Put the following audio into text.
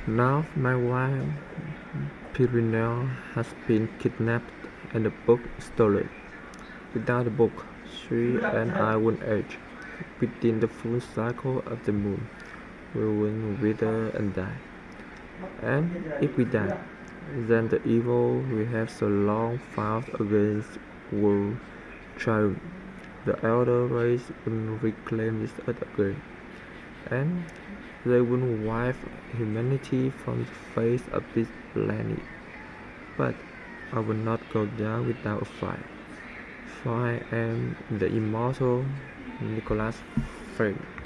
Now my wife Pirinel has been kidnapped and the book stolen. Without the book, she and I would age. Within the full cycle of the moon, we will wither and die. And if we die, then the evil we have so long fought against will triumph. The elder race will reclaim this earth again, and they will wipe humanity from the face of this planet. But I will not go down without a fight, for I am the immortal Nicholas Flame.